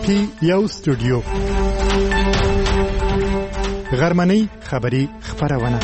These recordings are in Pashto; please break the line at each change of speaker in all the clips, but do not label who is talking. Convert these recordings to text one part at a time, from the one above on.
کې یو سټوډیو غرمنۍ خبری خبرونه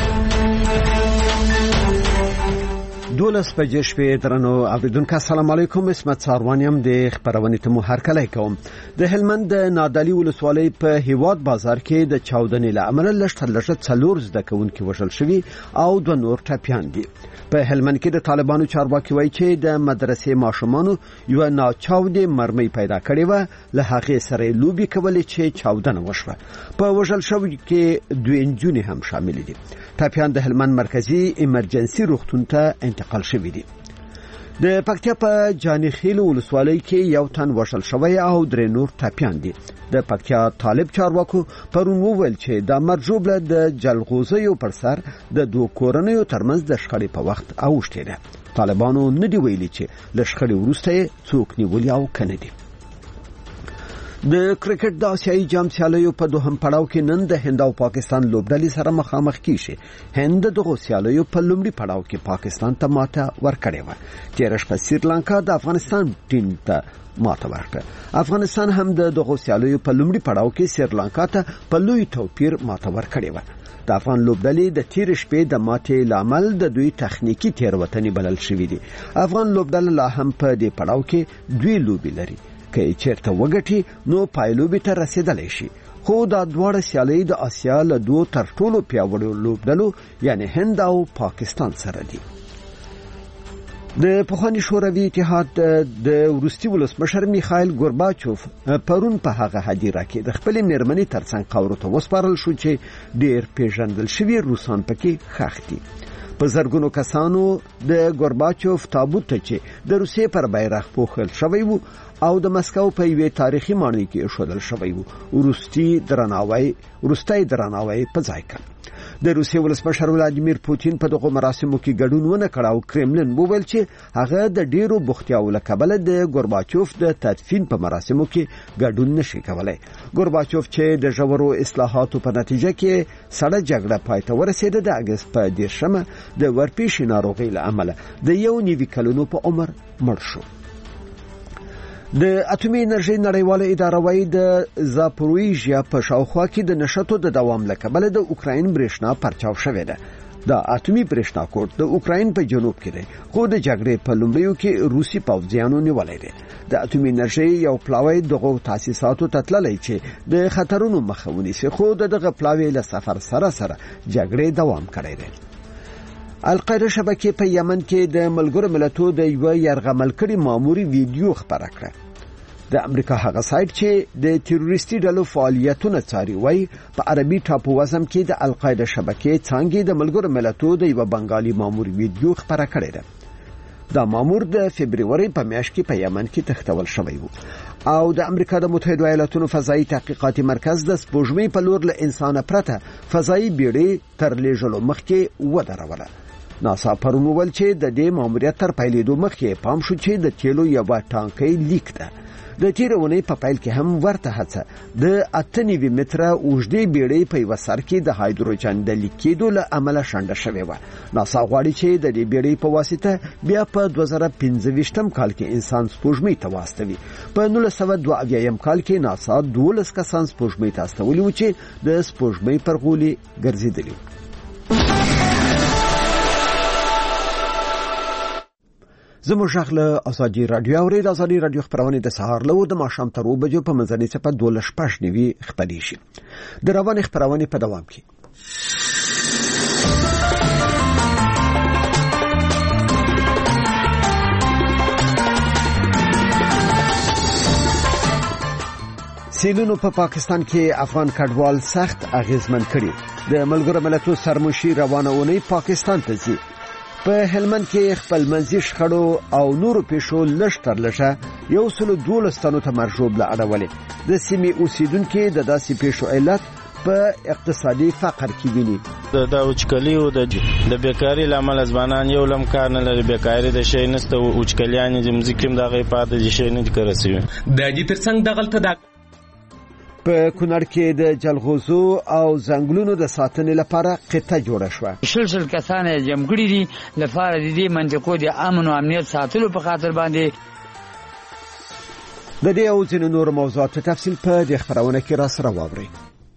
12 بجې شپې درنو اوریدونکو السلام علیکم اسمت ساروانیم د خبرونه ته مو هرکلی کوم د هلمند نادعلي ولسوالۍ په هیواد بازار کې د چاودنې لامل لږ څلور زده کوونکي وژل شوي او دوه نور ټپیان دي په هلمند کې د طالبانو چارواکي وایي چې د مدرسې ماشومانو یو ناچاودې مرمۍ پیدا کړې و له هغې سره لوبي کولې چې چاودنه وشوه په وژل شوي کې دوه انجونې هم شامل دي ټپیان د هلمند مرکزی ایمرجنسي روغتون ته انتقال شوي دي د پکتیا په جانیخیل ولسوالۍ کې یو تن وژل شوی او درې نور ټپیان دي د پکتیا طالب چارواکو پرون وویل چې د مرجوبله د جلغوزیو پر سر د دوه کورنیو ترمنځ د شخړې په وخت اوښتې ده طالبانو نه دی ویلي چې له شخړې وروسته څوک نیولي او کنه دي د کرکټ د آسیایي جام سیالیو په دوهم پړاو کې نن د هند او پاکستان لوبډلې سره مخامخ کیږي هند دغه سیالیو په لومړي پړاو کې پاکستان ته ماته ورکړې و چې رشپه سریلانکا د افغانستان ټیم ته ماته ورکړه افغانستان هم دغه سیالیو په لومړي پړاو کې سریلانکا ته په لوی توپیر ماته ورکړې و د افغان لوبډلې د تیر شپې د ماتې لامل د دوی تخنیکی تیروتنې بلل شوې دي افغان لوبډله لا هم په دې پړاو کې دوی لوبي لري که چیرته وګټي نو پایلوبي ته رسیدلی شي خو دا دواړه سیالۍ د آسیا له دوه تر ټولو پیاوړو لوبډلو یعنی هند او پاکستان سره دي د پخوانی شوروي اتحاد د روسي ولسمشر میخائیل ګورباچوف پرون په هغه هدیره کې د خپل میرمنې ترڅنګ قاورو ته وسپارل شو چې ډیر پیژندل شوی روسان پکې ښخ دي په زرګونو کسانو د ګورباچوف تابوت ته چې د روسیې پر بیرغ پوښل شوی وو او د مسکو په یوه تاریخي ماڼۍ کې ایښودل شوی وو وروستي درناوی په ځای کړ د روسیې ولسمشر ولادیمیر پوتین په دغه مراسمو کې ګډون ونه کړ او کرملین وویل چې هغه د ډیرو بوختیاو له کبله د ګورباچوف د تدفین په مراسمو کې ګډون نشي کولای ګورباچوف چې د ژورو اصلاحاتو په نتیجه کې سړه جګړه پای ته ورسېده د اگست په 10مه د ورپېښې ناروغۍ له امله د 1.5 کلونو په عمر مړ شو د اټومي انرژي نړیواله اداره وايي د زاپورویژیا په شاوخوا کې د نشټو د دوام لکبل د اوکراین برېښنا پرچاو شوې ده د اټومي برېښنا کوټ د اوکراین په جنوب کې دی خو د جګړې په لومړیو کې روسي پوځیانو نیولې ده د اټومي انرژي یو پلاوی دغه تاسیساتو ته تللی چې د خطرونو مخه ونیسي خو دغه پلاوی له سفر سره جګړې دوام کړی دی القاعده شبکې په یمن کې د ملګرو ملتونو د یو یرغمل کړي ماموري ویډیو خبره کړه د امریکا هغه سایت چې د تروریستي ډلو فعالیتونه څاري وایي په عربي ټاپووزم کې د القاعده شبکې څنګه د ملګرو ملتونو د یو بنگالي مامور ویډیو خبره کړې ده دا مامور د فبرवरी په میاشت کې په یمن کې تختول شوی وو او د امریکا د متحده ایالاتونو فضایي تحقیقاتي مرکز د سپوږمۍ په لور له انسان پرته فضایي بیړۍ تر لیږلو مخکې ودروله ناسا پرون وویل چې د دې ماموریت تر پیلېدو مخکې پام شو چې د تیلو یو ټانکۍ لیک ده د تیرونې په پیل کې هم ورته هڅه د 98 متره اوږدې بیړۍ په وسر کې د هایدروجن د لیکېدو له امله شنډه شوې و ناسا غواړي چې د دې بیړۍ په واسطه بیا په 2025م کال کې انسان سپوږمۍ ته واستوي په 1922م کال کې ناسا 12 کسان سپوږمۍ ته استولي و چې د سپوږمۍ پر غولي ګرځېدلي زموږ له ازادي رادیو او د ازادي رادیو خبرونه د سهار له د ماښام تر 2 بجو په منځنۍ چپه 12:15 خبرې شي د روان خبرونه په دوام کې سیلونو په پاکستان کې افغان کډوال سخت اغیزمن کړي د ملګرو ملتونو سرمشي روانونه پاکستان ته ځي په هلمند کې خپل منځي شخړو او نورو پیښو لشتر لشه 112 تنو ته مرجوب لا اړولې د سیمې اوسیدونکو د داسې پیښو علت په اقتصادي فقر کې ویني
د اوچکلی او د بیکاری لامل ځوانان یو لم کار نه لري بیکاری د شي نسته اوچکلیان د مزکم دغه پاتې شي نه کرسي د
دې ترڅنګ د غلطه د
په کونړ کې د جلغوزو او ځنګلونو د ساتنې لپاره قطه جوړه شوه
شل کسان جمګړي دي لپاره د دې منطقو د امن او امنیت ساتلو په خاطر باندې
د دې او ځینو نور موضوعاتو تفصیل په دې خبرونه کې را سره واورئ.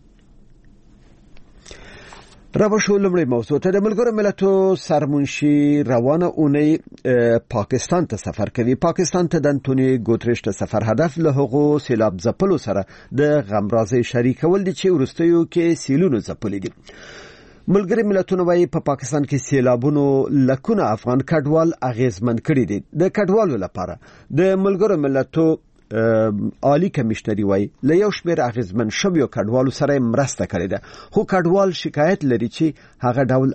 رابشو لمړی موضوع ته د ملګرو ملتونو سرمنشي روانه اونۍ پاکستان ته سفر کوي. پاکستان ته د انټونیو ګوتریش ته سفر هدف له هغو سیلاب ځپلو سره د غمرازۍ شریکول دي چې وروستیو کې سیلونو ځپلي دي. ملګري ملتونه وايي په پاکستان کې سیلابونو لکونه افغان کډوال اغیزمن کړي دي. د کډوالو لپاره د ملګرو ملتونو عالی کمشنري وايي له یو شمېر اغیزمن شویو کډوالو سره مرسته کړې ده، خو کډوال شکایت لري چې هغه ډول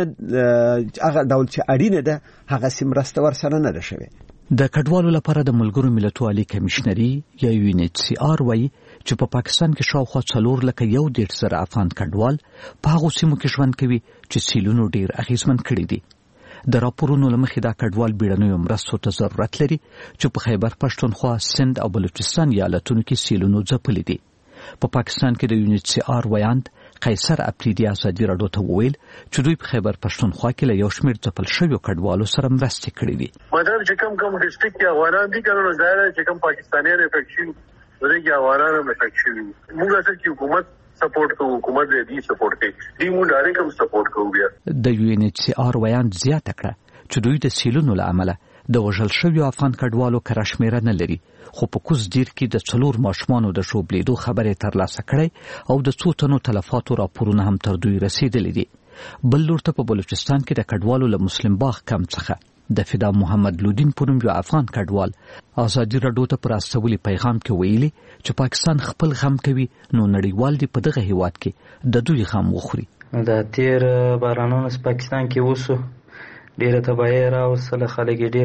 چې اړینه ده هغه سم مرسته ورسره نه ده شوې.
د کډوالو لپاره د ملګرو ملتونو عالی کمشنري یا UNHCR وايي چې په پاکستان کې شاوخوا 4,110,000 افغان کډوال په هغو سیمو کې ژوند کوي چې سیلونو ډیر اغیزمن کړي دي. د راپورونو لمخې دا کډوال بیړنیو مرستو ته ضرورت لري چې په خیبر پښتونخوا، سند او بلوچستان ایالتونو کې سیلونو ځپلي دي. په پاکستان کې د UNHCR ویاند قیصر اپریدي ازادي راډیو ته وویل چې دوی په خیبر پښتونخوا کې له یو شمېر ځپل شویو کډوالو سره مرستې کړې دي.
مطلب چې کوم ډیسټریکټ کې افغانان دي کنه ظاهر چې کوم پاکستانیان افیکټ شي ورته کې افغانان افیکټ شي. موږ اصل کې حکومت سپورټ کوو، حکومت دې سپورټ کوي، دې موږ ډایرکټ هم سپورټ کوو. بیا
د UNHCR ویاند زیاته کړه چې دوی د سیلونو له امله د وژل شویو افغان کډوالو کره شمیره نه لري، خو په کوز دیر کې د 4 ماشومانو د شوبلیدو خبرې ترلاسه کړې او د 2 تنو تلفاتو راپورونه هم تر دوی رسیدلي دي. بل لور ته په بلوچستان کې د کډوالو له مسلم باغ کم څخه د فدا محمد لودین په نوم یو افغان کډوال ازادي راډیو ته پر استولي پیغام کې ویلي چې پاکستان خپل غم کوي نو نړیوال دی په دغه هیواد کې د دوی غم وخوري.
د تیر بارانونو په پاکستان کې وسو ډیره تباہي راوصله، خلک ډیر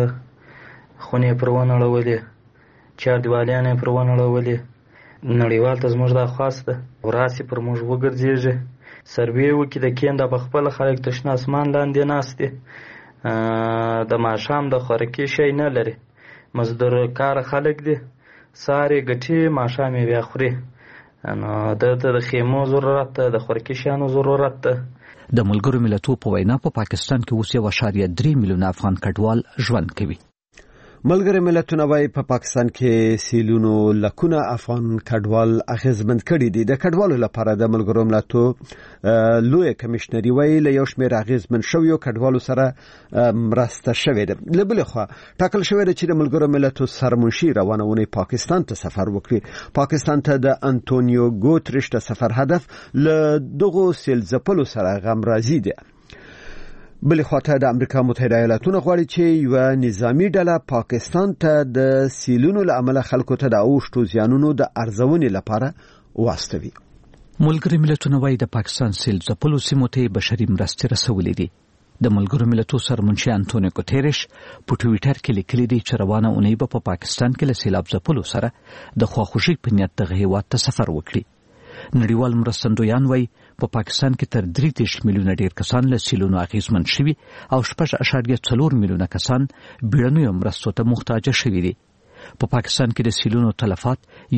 خونې پرونه لولې، چار دیوالیانې پرونه لولې. نړیوال ته زموږ د خواسته وراسي پر موږ وګرځيږي سروې وکي د کینده په خپل خلک تشنا اسمان لاندې ناشته د ماشام د خورکی شي نه لري، مزدور کار خلک دي ساري ګټي ماشامې بیا خوري، نو د خیمو ضرورت، د خورکی شانو ضرورت ده.
د ملګرو ملتونو په وینا په پاکستان کې اوس 1.3 میلیون افغان کډوال ژوند کوي.
ملګري ملتونه وايي په پاکستان کې سیلونو لکونه افغان کډوال اغیزمن کړي دي. د کډوالو لپاره د ملګرو ملتونو لوی کمشنري وايي له یو شمېر اغیزمن شویو کډوالو سره مرسته شوې ده. له بلې خوا ټاکل شوې ده چې د ملګرو ملتونو سرمنشي روانه اونۍ پاکستان ته سفر وکړي. پاکستان ته د انټونیو ګوتریش ته سفر هدف له دغو سیل ځپلو سره غمرازي ده. بلې خواته د امریکا متحده ایالاتونو غواړي چې یو نظامی ډله پاکستان ته د سیلونو له امله خلکو ته د اوښتو زیانونو د ارزونې لپاره واستوي.
ملګري ملتونه وايي د پاکستان سیل ځپلو سیمو ته بشري مرستې رسولې دي. د ملګرو ملتونو سرمنشي انټونیو ګوتریش په ټویټر کې لیکلي دي چې روانه اونۍ به په پاکستان کې له سیلاب ځپلو سره د خواخوږۍ په نیت دغه هیواد ته سفر وکړي. نړیوال مرستندویان وايي په پاکستان کې تر 3 میلیونه ډیر کسان له سیلونو اغیزمن شوي او 6.4 میلیونه کسان بیړنیو مرستو ته محتاج شوي دي. په پاکستان کې د سیلونو تلفات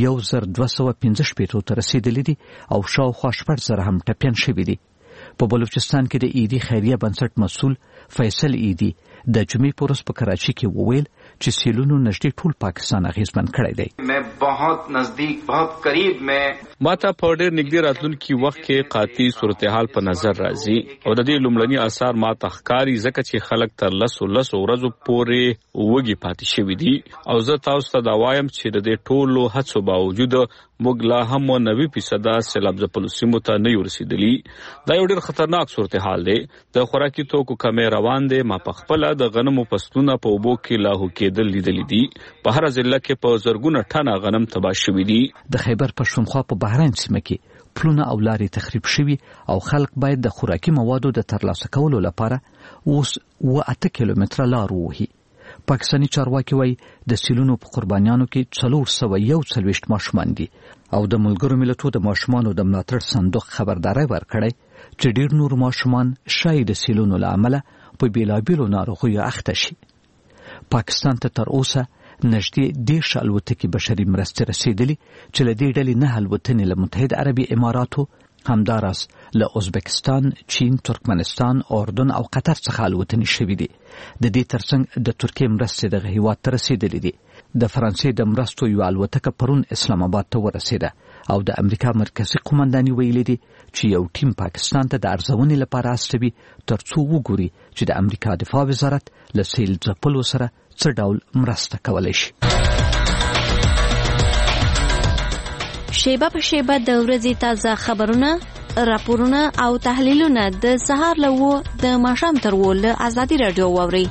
1215 ته رسیدلي دي او شاوخوا 8,000 هم ټپیان شوي دي. په بلوچستان کې د ایدي خیریه بنسټ مسؤل فیصل ایدي د جمعې پورس په کراچي کې وویل چې سیلونو نږدې ټول پاکستان اغیزمن کړی دی.
मैं बहुत नजदीक बहुत करीब में
ماته په ډېر نږدې راتلونکي وخت کې قاطع صورتحال په نظر راځي او د دې لومړني آثار ماته ښکاري ځکه چې خلک تر 10 ورځو پورې وږي پاتې شوي دي او زه تاسو ته دا وایم چې د دې ټولو هڅو باوجود موږ لا هم 90% سیلاب ځپلو سیمو ته نه یو رسیدلی. دا یو ډېر خطرناک صورتحال دی. د خوراکي توکو کمې روان دي. ما په خپل د غنمو فصلونه په اوبو کې لاهو کېدل لیدلې دي. په هر ضلع کې په زرګونه ټنه غنم تباه شوي دي.
د خیبر پښتونخوا په بهرین سیمه کې پلونه او لارې تخریب شوي او خلک باید د خوراکي موادو د ترلاسه کولو لپاره اوس 8 کیلومتره لار ووهي. پاکستاني چارواکي وايي د سیلونو په قربانیانو کې 441 ماشومان دي او د ملګرو ملتونو د ماشومانو د ملاتړ صندوق خبرداري ورکړی چې ډیر نور ماشومان شاید د سیلونو له امله په بیلابیلو ناروغیو اخته شي. پاکستان ته تر اوسه نږدې 10 الوتکې بشري مرستې رسیدلي چې له دې ډلې 9 الوتنې له متحده عربي اماراتو، همداراز له ازبکستان، چین، ترکمنستان، اردن او قطر څخه الوتنې شوې دي. د دې ترڅنګ د ترکیې مرستې دغه هیواد ته رسیدلې دي. د فرانسې د مرستو یو الوتکه پرون اسلام آباد ته ورسېده او د امریکا مرکزی قومنداني ویلي دي چې یو ټیم پاکستان ته د ارزونې لپاره استوي ترڅو وګوري چې د امریکا دفاع وزارت له سیل ځپلو سره څه ډول مرسته کولی شي.
شیبه په شیبه د ورځې تازه خبرونه، راپورونه او تحلیلونه د سهار له 9 د ماښام تر 10 له ازادي رادیو واورئ.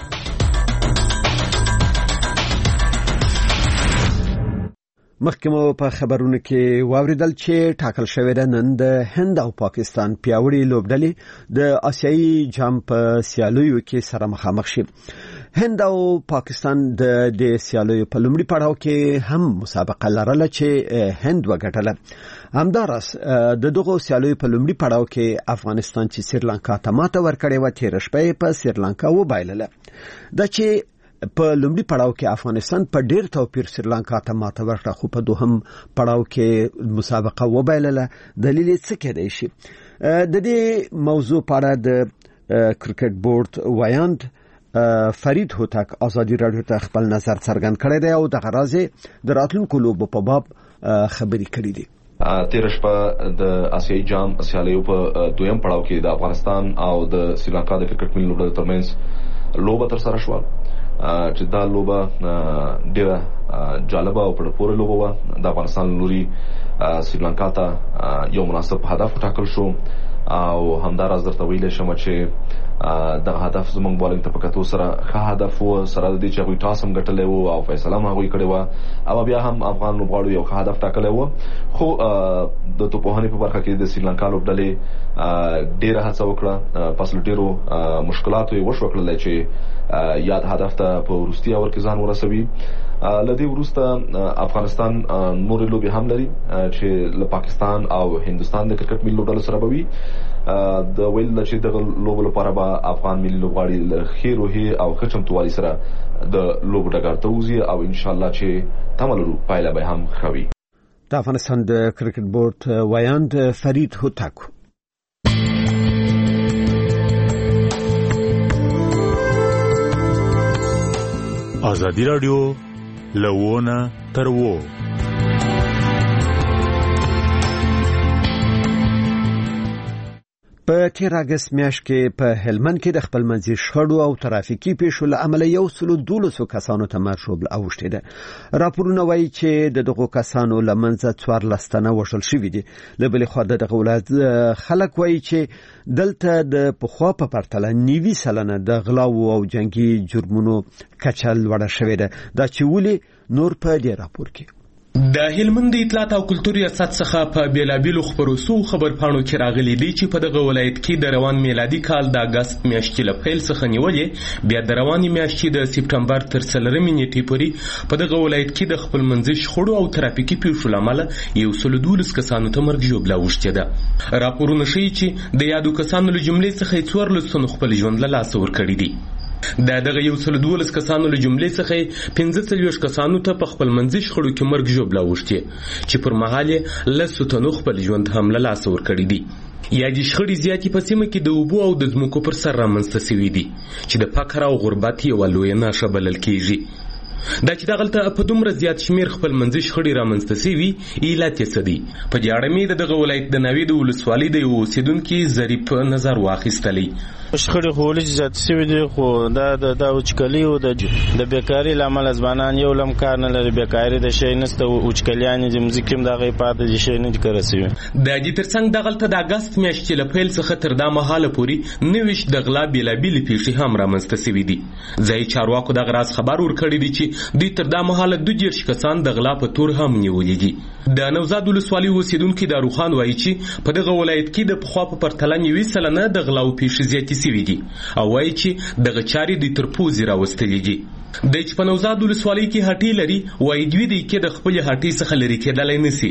مخکمو په خبرونو کې واوریدل چې ټاکل شوې ده نن د هند او پاکستان پیاوړي لوبډلې د آسیایي جام په سیالیو کې سره مخامخ شي. هند او پاکستان د سیالیو په لومړي پړاو کې هم مسابقه لرله چې هند وګټله. همداراز د دغو سیالیو په لومړي پړاو کې افغانستان چې سریلانکا ته ماته ورکړې و تیر شپه په سریلانکا وبایلله. دا چې په لومړي پړاو کې افغانستان په ډیر توپیر سریلانکا ته ماته ورکړه، خو په دوهم پړاو کې مسابقه وبایلله. دلیل څه کېدای شي؟ د دې موضوع په اړه د کرکټ بورډ وایاند فرید هوتک ازادي رادیو ته خپل نظر څرګند کړی دی او د غرازه د راتلونکو لوبو په باب خبري کړې دي.
تیر شپه د آسیایي جام سیالیو په دویم پړاو کې د افغانستان او د سریلانکا د کرکټ ملي لوبډلو ترمنځ لوبه تر سره شوه چې دا لوبه ډیره جالبه او په پوره لوبه و. د افغانستان لوري سریلانکا ته یو مناسب هدف ټاکل شو او همداراز درته ویل شم چې د هدف زمونږ بالنګ ته پکاتو سره ښه هدف و، سره د دې چې غوي ټاس هم ګټلې وو او فیصله هم هغوی کړې وه او بیا هم افغان لوبغاړو یو ښه هدف ټاکلی وو. خو د توپوهنې په برخه کې د سریلانکا لوبډلې ډیره هڅه وکړه، پس له ډیرو مشکلاتو یې وشوکړلی چې یاد هدف ته په وروستي اور کې ځان ورسوي. له دې وروسته افغانستان نورې لوبې هم لري چې له پاکستان او هندوستان د کرکټ ملي لوبډلو سره به وي. د ویل چې دغه لوبو لپاره به افغان ملي لوبغاړي له ښې روحي او ښه چمتووالي سره د لوبو ډګر ته وځي او انشاءالله چې تمه لرو پایله به هم ښه وي.
د افغانستان د کرکټ بورډ وایاند فرید هوتک.
ازادي رادیو لونه تر وو.
په تیر اگست میاشت کې په هلمند کې د خپلمنځي شخړو او ترافیکي پیښو له امله 112 کسانو ته مرګ ژوبل اوښتې ده. راپورونه وایي چې دغه کسانو له منځه 14 تنه وژل شوي دي. له بلې خوا دغه ولایت خلک وایي چې دلته د پخوا په پرتله 90% د غلاو او جنگي جرمونو کچه لوړه شوې ده. دا چې ولې نور په دې راپور کې
د هلمند اطلاعات او کلتور ریاست څخه په بیلابیلو خبرو خبرپاڼو کې راغلي دي چې په دغه ولایت کې د روان میلادي کال د اگست میاشتې له پیل څخه نیولې بیا د رواني میاشتې د سپټمبر تر 3 نیټې پورې په دغه ولایت کې د خپلمنځي شخړو او ترافیکي پیښو له امله 112 کسانو ته مرګ ژوبله اوښتې ده. راپورونه ښیي چې د یادو کسانو له جملې څخه 14 تنو خپل ژوند له لاسه ورکړي دي. دغه 112 کسانو له جملې څخه 15 کسانو ته په خپل منځي شخړو کې مرګ ژوبله اوښتې چې پر مهال یې له تنو خپل ژوند هم له لاسه ورکړي دي. یا د شخړې زیاتې په سیمه کې د اوبو او د ځمکو پر سر رامنځته شوي دي چې د فقر او غربت یوه لویه نښه بلل کېږي. دا چې دغلته په دومره زیات شمیر خپل منځي شخړې رامنځته شوي علت یې څه دی؟ په دې اړه مې دغه ولایت د ناوې د ولسوالۍ د یو اوسېدونکي ظریف نظر واخیستلی.
شخړې خو ولې زیات شوي دي، خو دا وچکلي او د بیکاري له امله ځوانان یو لم کار نه لري، بیکاري د شی نسته، وچکلیانې د مځکې هم د هغې پاته دي، شی نه دي کره شوي.
د دې تر څنګ دغلته د اګست میاشتې له پیل څخه تر دا مهاله پورې 90 د غلا بېلابېلې پیښې هم رامنځته شوي دي. ځایي چارواکو دغه راز خبر ورکړی دی چې دوی تر دا مهاله 22 کسان د غلا په تور هم نیولي دي. د نوزاد ولسوالۍ اوسېدونکي داروخان وایي چې په دغه ولایت کې د پخوا په پرتله 90% د غلاو پیښې زیاتې شوي دي او وایي چې دغه چارې د تر پوزې راوستلې دي. د چې په نوزاد ولسوالۍ کې هټۍ لري وایي دوی د کې د خپلې هټۍ څخه لرې کېدلی نشي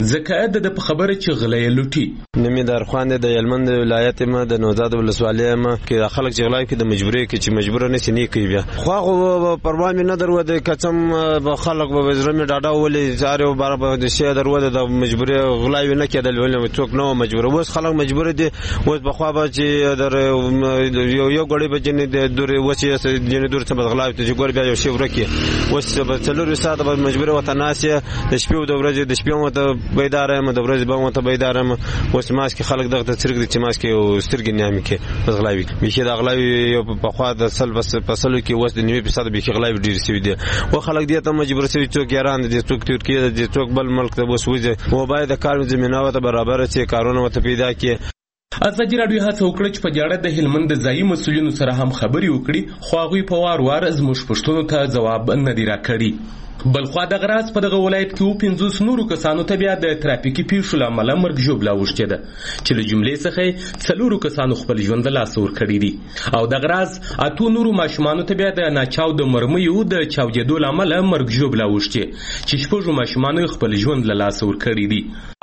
ځکه د په خبره چې غله یې لوټي.
نومې دارخوان دی، د هلمند ولایت یم، د نوزاد ولسوالۍ یم. کې خلک چې غلا کوي د مجبورۍ کې چې مجبوره نشي نه کوي. بیا خو هغه پروا مې نه درلوده، قسم به خلک به زړه مې ډاډه ولې زارې باره به د شی درلوده د مجبورۍ غلا یې نه کېدل، ولې څوک نه مجبور. اوس خلک مجبور دي. اوس بخوا به چې در یو غړي بجنه د دورې وچې جنې دور څخه بدغلاوي ته ګور بیا یو شی ورکی وس په څلور ساعت به مجبور وته ناسه د شپې د ورځې د شپې مته بيدار یم د ورځې به مته بيدار یم وس ماس کې خلک دغه څرګ د چماس کې او سترګې نیامي کې بدغلاوي به د غلاوي یو په خوا د سل بس په سلو کې وس د 90% به غلاوي ډیر سوي دي او خلک دې ته مجبور سوي څوک یاران دي څوک ترکیه دي څوک بل ملک ته وس وځي او باید د کار زمينه وته برابر چې کارونه وته پیدا کړي.
ازادي راډیو هڅه وکړه چې په جاړه د هلمند د ځایي مسؤلینو سره هم خبرې وکړي خو هغوی په وار زموږ پوښتنو ته ځواب نه دی راکړی. بلخوا د غراس په دغه ولایت کې 50 نورو کسانو ته بیا د ترافیکي پیښو له امله مرګ ژوبله اوښتې ده چې له جملې څخه 4 کسانو خپل ژوند له لاسه ورکړی دي او د غراس 8 نورو ماشومانو ته بیا د ناچاو د مرمیو د چاودېدو له امله مرګ ژوبله اوښتې چې 6 ماشومانو خپل ژوند له لاسه ورکړی دي.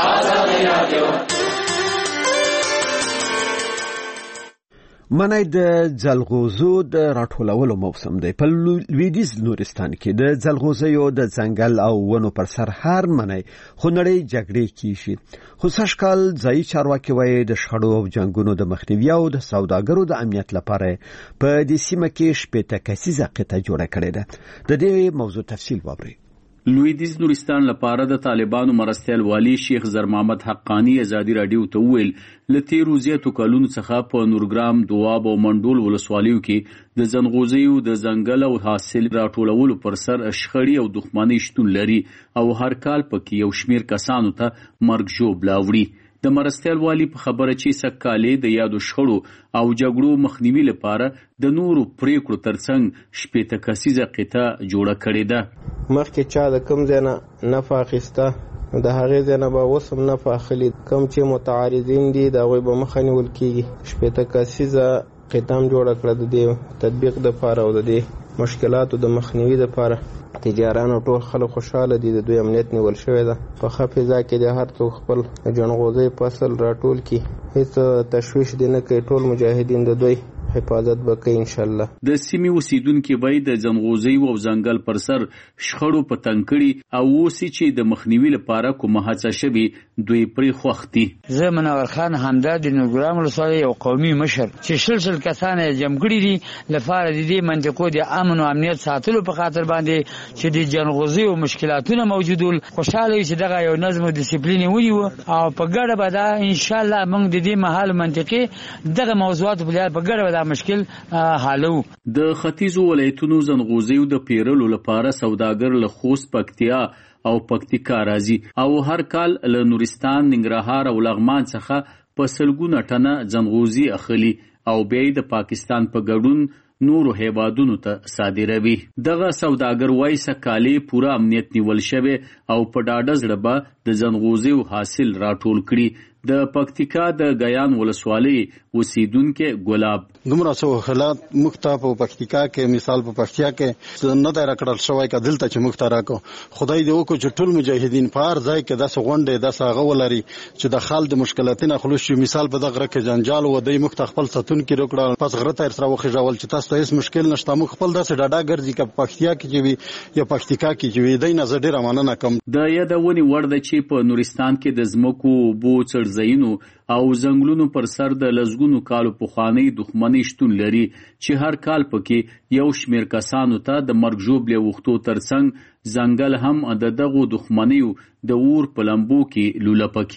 منی د جلغوزو د راټولولو موسم دی. په لویدیځ نورستان کې د جلغوزیو د ځنګل او ونو پر سر هر منی خونړۍ جګړې کیږي. خو سږکال ځایي چارواکي وایي د شخړو او جنګونو د مخنیوي او د سوداګرو د امنیت لپاره په دې سیمه کې 15 کسیزه قطعه جوړه کړې ده. د دې موضوع تفصیل واورئ.
لویدیځ نورستان لپاره د طالبانو مرستیال والی شیخ زر محمد حقانی ازادي راډیو ته ویل لته روزیاتو کلونو څخه په نورګرام دواب او منډول ولسوالیو کې د زنغوزیو د ځنګل او حاصل راټولولو پر سر شخړې او دښمنۍ شتون لري او هر کال پکې یو شمیر کسانو ته مرګ ژوبله وړي. د مرستیال والی په خبره چې سکهاله د یادو شخړو او جګړو مخنیوي لپاره د نورو پریکړو ترڅنګ 15 کسیزه قطعه جوړه کړې ده.
مخکې چا د کوم ځای نه نفع اخیسته د هغې ځای نه به اوس هم نفع اخلي. کوم چې متعارضین دي د هغوی به مخه نیول کېږي. 15 کسیزه قطعه هم جوړه کړه د دې تطبیق دپاره او د دې مشکلاتو د مخنیوي دپاره. تجاران او ټول خلک خوشاله دي. د دوی امنیت نیول شوی ده. په ښه فضا کې د هر څوک خپل جنغوزي فصل راټول کړي. هیڅ تشویش دي نه کوي. ټول مجاهدین د دوی حفاظت وکړي ان شاء الله.
د سیمې اوسیدونکو به د ځنغوزي او ځنګل پر سر شخړو په تنکړي او اوسې چې د مخنیوي لپاره کومه هڅه شوي دوی پرې خوښتي.
زه منور خان همدارد د نورګرام ولسوالۍ یو قومي مشر چې شل کسان جمع کړي دي لپاره د دې منطقو د امن او امنیت ساتلو په خاطر باندې چې د ځنغوزي او مشکلاتونه موجودول خوشاله چې دغه یو نظم او ډیسپلین ونیو او په ګډه به دا ان شاء الله موږ د دې محل منطقې دغه موضوعات په ګډه مشکل حالو.
د ختیځو ولایتونو زنغوزیو د پیرلو لپاره سوداګر له خوست پکتیا او پکتیکا راځي او هر کال له نورستان ننګرهار او لغمان څخه په سلګونه ټنه زنغوزي اخلي او بیا د پاکستان په ګډون نورو هیوادونو ته صادروي. دغه سوداګر وایي سکهاله پوره امنیت نیول شوی او په ډاډه زړه به د زنغوزیو حاصل راټول کړي. د پکتیکا د غیان ولسوالۍ اوسیدونکو ګلاب
دومره څو حالات مختلف په پکتیکا کې مثال په پکتیا کې نه دا راکړل شوی کدل ته چې مختار راکو خدای دې وکړي چې ټول مجاهدین په هر ځای کې داسې غونډې داسې غولري چې د خال د مشکلاتونو خلوص شي. مثال په دغه کې جنجال و د مختخپل ستون کې روکړه پس غره تر سره وخېژول چې تاسو ته هیڅ مشکل نشته. مو خپل داسې ډاډه ګرځي چې پکتیا کې وي یا پکتیکا کې وي دای نه زه ډیره مننه کوم.
د یادونې وړ ده چې په نورستان کې د زمکو بو څړځایونو او زنګلونو پر سر د لزګونو کالو پخوانی دښمنۍ شتون لري چې هر کال پکې یو شمیر کسانو ته د مرګ ژوبلې وختو ترڅنګ ځنګل هم د دغو دښمنیو د اور په لمبو کې لولپه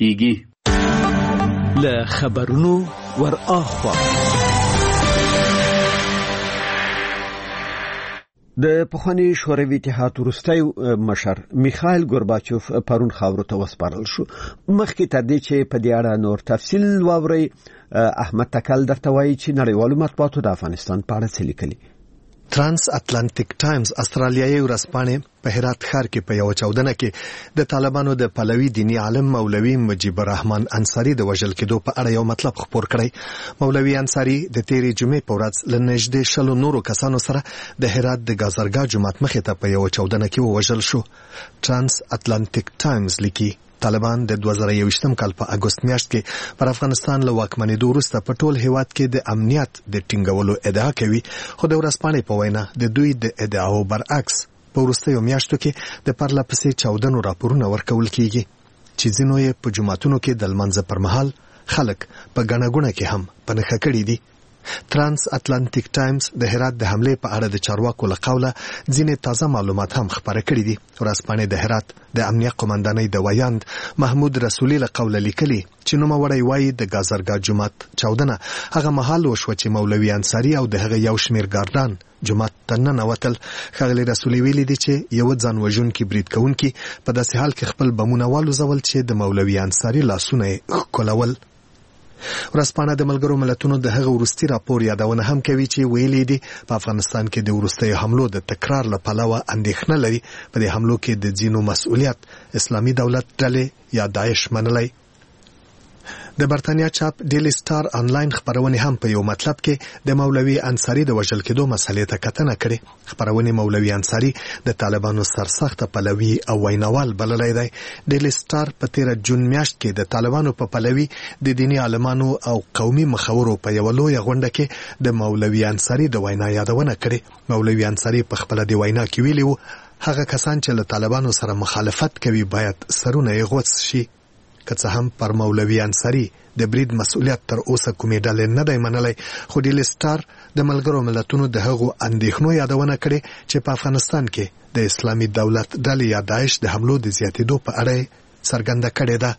کیږي.
له خبرونو ور اخوا د پخوانی شوروي اتحاد وروستی مشر میخائیل گورباچوف پرون خاورو ته وسپارل شو. مخکې تر دې چې په دې اړه نور تفصیل واوري احمد تکل درته وایي چې نړیوالو مطبوعاتو د افغانستان په اړه څه لیکلي.
ترانس اتلانتیک ټایمز استرالیایي ورځپاڼه په هرات ښار کې په یو چاودنه کې د طالبانو د پلوي دینی عالم مولوي مجيب الرحمن انصاری د وژل کېدو په اړه یو مطلب خبر کړی. مولوي انصاری د تیرې جمعې په ورځ له نږدې 100 نورو کسانو سره د هرات د گازرګا جومات مخې ته په یو چاودنه کې وژل شو. ترانس اتلانتیک ټایمز لیکي طالبان د 2021م کال په اگست میاشت کې پر افغانستان له واکمنېدو وروسته په ټول هیواد کې د امنیت د ټینګولو ادعا کوي. خو د ورځپاڼې په وینا د دوی د ادعاو برعکس په وروستیو میاشتو کې د پرله پسې چاودنو راپورونه ورکول کیږي چې ځینو یې په جوماتونو کې د لمانځه پر مهال خلک په ګڼه ګوڼه کې هم په نښه کړي دي. ترانس اتلانټیک ټایمز د هرات د حمله په اړه د چارواکو له قوله ځینې تازه معلومات هم خبره کړي دي. ورځپاڼې د هرات د امنیه قومندانۍ د ویاند محمود رسولي له قوله لیکلي چې نوموړی وایي د گازرګاه جومات چاودنه هغه مهال وشوه چې مولوي انصاري او د هغه یو شمېر ګاردان جومات ته ننوتل. ښاغلي رسولي ویلي دي چې یو ځان وژونکي برید کوونکي په داسې حال کې خپل بمونه والوزول چې د مولوي انصاري لاسونه یې ښکلول. ورځپاڼه د ملګرو ملتونو د هغه وروستي راپور یادونه هم کوي چې ویلي دي په افغانستان کې د وروستیو حملو د تکرار له پلوه اندېښنه لري. په دې حملو کې د ځینو مسؤلیت اسلامي دولت ډلې یا داعش منلی. د برتانیا چاپ ډیلی سټار آنلاین خبرونه هم په یو مطلب کې د مولوي انصاري د وژل کېدو مسلې ته کتنه کړې. خبرونه مولوي انصاري د طالبانو سرسخت پلوي او ویناوال بللی دی. ډیلی سټار په 13 جون میاشت کې د طالبانو په پلوي د دیني عالمانو او قومي مخورو په یو لوی غونډه کې د مولوي انصاري د وینا یادونه کړې. مولوي انصاري په خپل د وینا کې ویلي وو هغه کسان چې له طالبانو سره مخالفت کوي باید سرونه یې غوڅ شي. که څه هم پر مولوي انصاري د برید مسؤلیت تر اوسه کومې ډلې نه دی منلی، خو ډیلی سټار د ملګرو ملتونو د هغو اندېښنو یادونه کړې چې په افغانستان کې د اسلامي دولت ډلې یا داعش د حملو د زیاتېدو په اړه څرګنده کړې ده.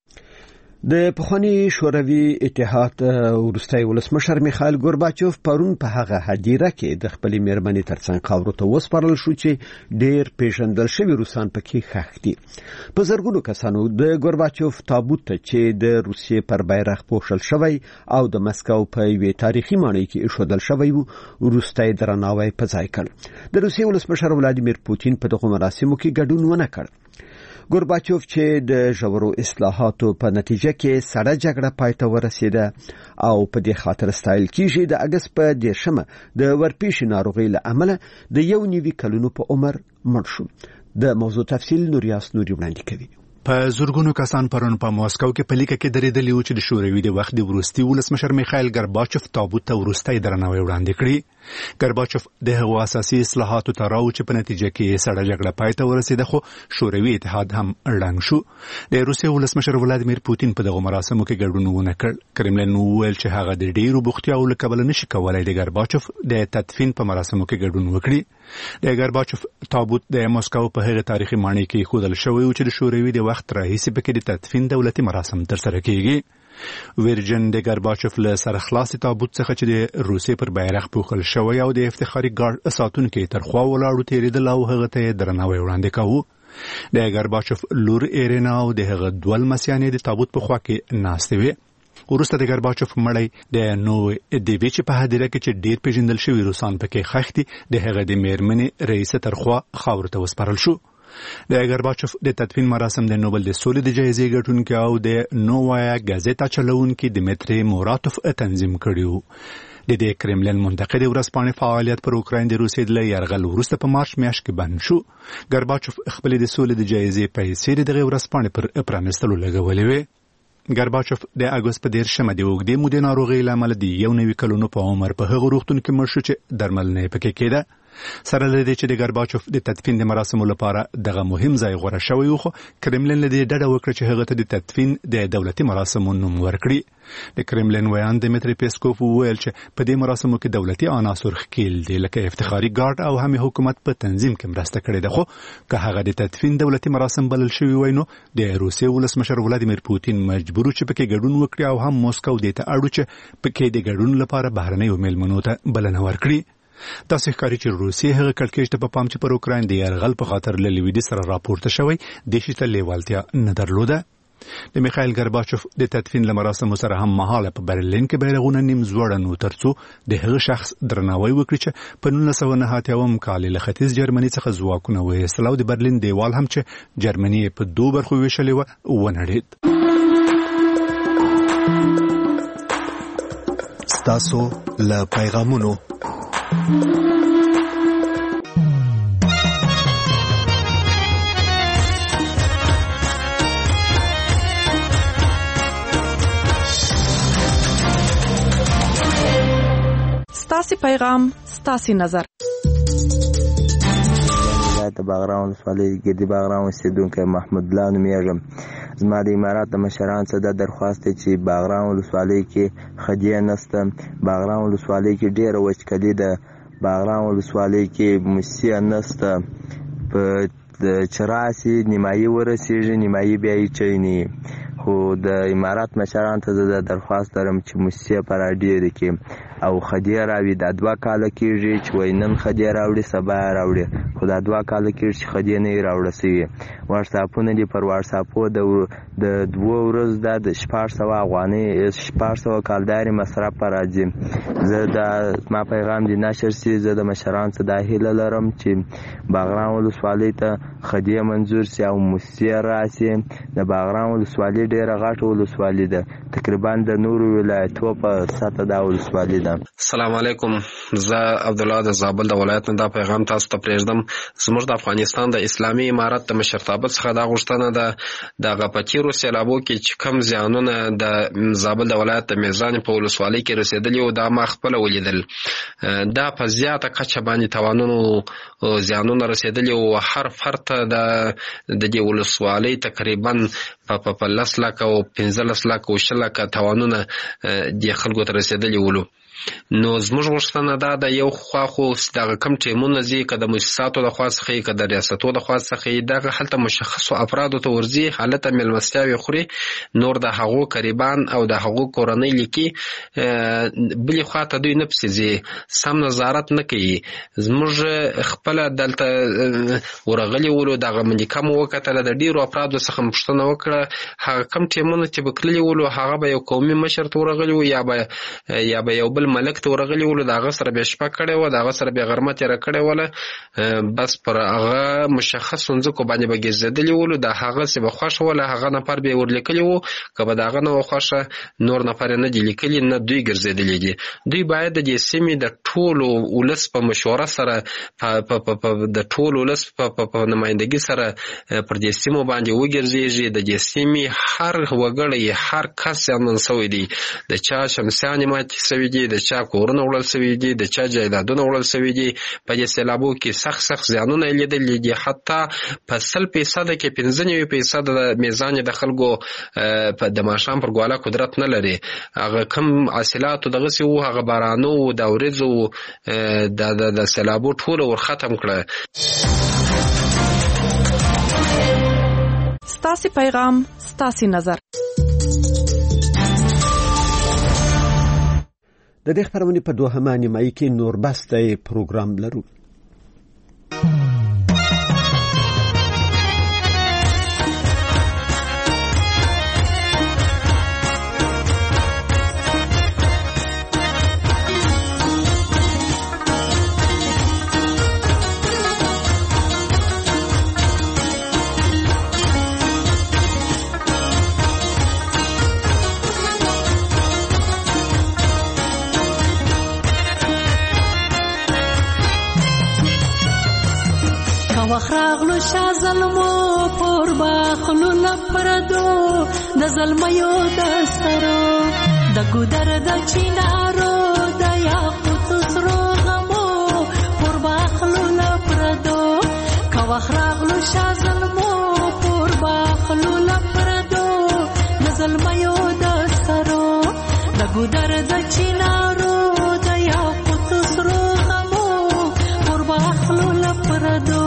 د پخوانی شوروي اتحاد وروستی ولسمشر میخائیل ګورباچوف پرون په هغه هدیره کې د خپلې میرمنې ترڅنګ خاورو ته وسپارل شو چې ډېر پیژندل شوي روسان پکې ښخ دي. په زرګونو کسانو د ګورباچوف تابوت ته چې د روسیې پر بیرغ پوښل شوی او د مسکو په یوې تاریخي ماڼۍ کې ایښودل شوی و وروستی درناوی په ځای کړ. د روسیې ولسمشر ولادیمیر پوتین په دغو مراسمو کې ګډون ونه کړ. ګورباچوف چې د ژورو اصلاحاتو په نتیجه کې سړه جګړه پای ته ورسېده او په دې خاطر ستایل کېږي د اګست په 10 د ورپېښې ناروغۍ له امله د 1 کلونو په عمر مړ شو. د موضوع تفصیل نوریاس نوري وړاندې کوي.
په زورګونو کسان پرون په ماسکو کې په لیکه کې درېدلي و چې د شوروي د وخت د وروستي ولسمشر میخائیل ګورباچوف تابوت ته وروستی درناوی وړاندې کړی. ګورباچوف د هغو اساسي اصلاحاتو ته راو چې په نتیجه کې سړه جګړه پای ته ورسېده، خو شوروي اتحاد هم ړنګ شو. د روسیې ولسمشر ولادیمیر پوتین په دغو مراسمو کې ګډون ونه کړ. کرملین وویل چې هغه د ډېرو بوختیاوو له کبله نشي کولای د ګورباچوف د تدفین په مراسمو کې ګډون وکړي. د ګورباچوف تابوت د ماسکو په هغه تاریخي ماڼۍ کې ایښودل شوی و چې د شوروي د وخت راهیسې پکې د تدفین دولتي مراسم ترسره کیږي. ویرجن د ګورباچوف له سرخلاصي تابوت څخه چې د روسیې پر بیرغ پوښل شوی او د افتخاري ګارد ساتونکو ترخوا ولاړو تیریدل او هغه ته درناوی وړاندې کاوه. د ګورباچوف لور ایرینا او د هغه دوه لمسیانې د تابوت په خوا کې ناستې وې. وروسته د ګورباچوف مړی د نو د ویچ په هدیره کې چې ډیر پیژندل شوی روسان پکې خښ دي د هغه د میرمنې رئیس ترخوا خاور ته وسپارل شو. د ګورباچوف د تدفین مراسم د نوبل د سولې د جایزې ګټونکي او د نووایا غازیتا چلوونکي دمیتری موراتوف تنظیم کړیو. د دې کرملین منتقد ورځپاڼې فعالیت پر اوکراین د روسیې د یرغل وروسته په مارچ میاشت کې بند شو. ګورباچوف خپل د سولې د جایزې پیسې د ورځپاڼې پر پرانستلو لګولې وې. ګورباچوف د اګوست په 10 د اوږدې مودې ناروغۍ له امله د 1 کلونو په عمر په هغه روغتون کې مړ شو چې درملنه یې پکې کېده. سره لدې چې د ګورباچوف د تدفین د مراسمو لپاره دغه مهم ځای غوړه شوی و، خو کرملین لدې ډډه وکړه چې هغه ته د تدفین د دولتي مراسمو نوم ورکړي. د کرملین ویان دمیتری پیسکوف وویل چې په دې مراسمو کې دولتي عناصر ښکیل دي لکه افتخاري ګارد او هم حکومت په تنظیم کې مرسته کړې ده، خو که هغه د تدفین دولتي مراسم بلل شوی وای نو د روسیې ولسمشر ولادیمیر پوتین مجبور چې پکې ګډون وکړي او هم موسکو دې ته اړ چې پکې د ګډون لپاره بهرنیو میلمنو ته بلنه ورکړي. تاسو ښکاري چې روسیې هغه کړکېچ ته په پام چې پر اوکراین د یرغل په خاطر له لویدي سره راپورته شوی د شته لیوالتیا نه درلوده. د میخائیل ګورباچوف د تدفین له مراسمو سره هم مهاله په برلین کې بیرغونه نیم زوړ نو ترڅو د هغه شخص درناوی وکړي چې په 1989 کال له ختیځ جرمني څخه ځواکونه وایستل او د برلین دیوال هم چې جرمني په 2 برخو ویشلې و ونړېد.
ستاسو له پیغامونو
ستاسو پیغام ستاسو نظر.
د باغراون فعالی ګردی باغراون اوسیدونکو محمود الله نومیږم. زما د امارات د مشران څخه د درخواست چې باغران ولسوالۍ کې خدیه نسته، باغران ولسوالۍ کې ډېره وچکلي ده، باغران ولسوالۍ کې موسیه نسته، په چې راسي نیمایي ورسېږي نیمایي بیا یې چیني. خو د امارات مشران ته زه د درخواست لرم چې موسیه په راډیو کې او خدیه راوي. دا 2 کاله کېږي چې وایي نن خدیه راوړي سبا راوړي، خو دا 2 کاله کېږي چې خدیه نه یې راوړه سوي. واټساپونه دي پر واټساپو د 2 ورځو دا د 600 افغانۍ 600 کالداري مصرف راځي. زه دا ما پیغام دی نشر سي. زه د مشران څخه دا هیله لرم چې باغران ولسوالۍ ته خدیه منظور سي او موسیه راسي. د باغران ولسوالۍ ډېره غټه ولسوالي ده، تقریبا د نورو ولایتو په سطحه دا ولسوالي ده.
السلام علیکم، زه عبدالله د زابل د ولایت نه دا پیغام تاسو ته پرېږدم. زموږ د افغانستان د اسلامي امارت د مشرتابه څخه دا غوښتنه ده د هغه په تېرو سیلابو کې چې کوم زیانونه د زابل د ولایت د میزان په ولسوالۍ کې رسېدلي وو، دا ما خپله ولیدل. دا په زیاته کچه باندې تاوانونو زیانونه رسېدلي وو. هر فرد ته د دې ولسوالۍ تقریبا په 10 لکه او 15 لکه او 20 لکه تاوانونه د خلکو ته رسېدلي ولو. نو زموږ غوښتنه دا ده یو خوا خو دغه کم ټیمونه ځي، که د مؤسساتو د خوا څخه یې که د ریاستو د خوا څخه یې دغه هلته مشخصو افرادو ته ورځي، هلته میلمستیاوې خوري، نور د هغو قریبان او د هغو کورنۍ لیکي. بلې خوا ته دوی نه پسې ځي، سم نظارت نه کوي. زموږ خپله دلته ورغلي ولو، دغه ملیکه مو وکتله، د ډېرو افرادو څخه مو پوښتنه وکړه. هغه کم ټیمونه چې به کللي ولو، هغه به یو قومي مشر ته ورغلي وو یا به یو بل ملک ته ورغلي ولو، د هغه سره بیا شپه کړې وه، د هغه سره بیا غرمه تېره کړې وله، بس پر هغه مشخصو ځمکو باندې به ګرځېدلي ولو. د هغه چې به خوښه وله هغه نفر به یې ورلیکلي وو، که به د هغه نه وه خوښه نور نفر یې نه دي لیکلي، نه دوی ګرځېدلي دي. دوی باید د دې سیمې د ټولو ولس په مشوره سره د ټول ولس په نمایندګي سره پر دې سیمو باندې وګرځېږي. د دې سیمې هر وګړی هر کس زیانمن سوی دی، د چا شمسیانې ماتې سوي دي، د چا کورونه وړل سوي دي، د چا جایدادونه وړل سوي دي. په دې سیلابو کې سخت زیانونه یې لیدلي دي. حتی په 100% کې 95% د میزان د خلکو د ماښام پر ګواله قدرت نه لري. هغه کم حاصلاتو دغسې وو، هغه بارانو و، د وریځو د سیلابو ټوله ور ختم کړه.
ستاسې پیغام ستاسې نظر.
د دې خبرونه په 2مه نیمایي کې نور بسته پروګرام لرو.
وخراغلو شا ظلمو پور باخلو لپردو د ظلمیو دسترو د ګودر د چینارو د یاقوت سرو غمو پور باخلو لپردو کا وخراغلو شا ظلمو پور باخلو لپردو د ظلمیو دسترو د ګودر د چینارو د یاقوت سرو غمو پور باخلو لپردو.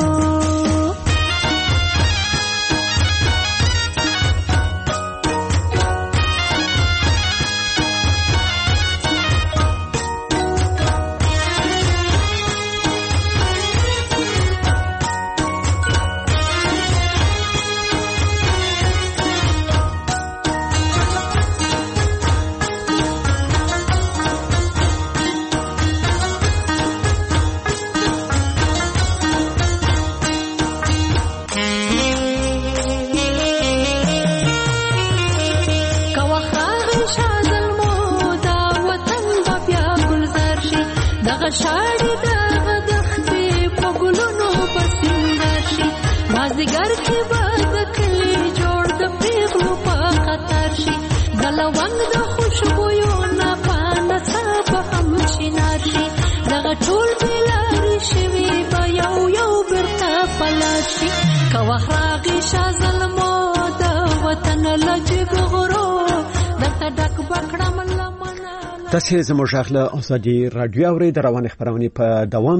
شاړي د غدختې په ګلونو بسنګر شي مازدیګر کې به د کلي جوړ د پیغلو په خطر شي د لونګ د خوشبویو نه پانه به هم شینار شي دغه ټول بېلارې شوي به یو بیرته پلاړ شي که وخت راغی شا ظلمو د وطن
تاسو زموږ غږ له ازادي رادیو اورئ د روان خبرونه په دوام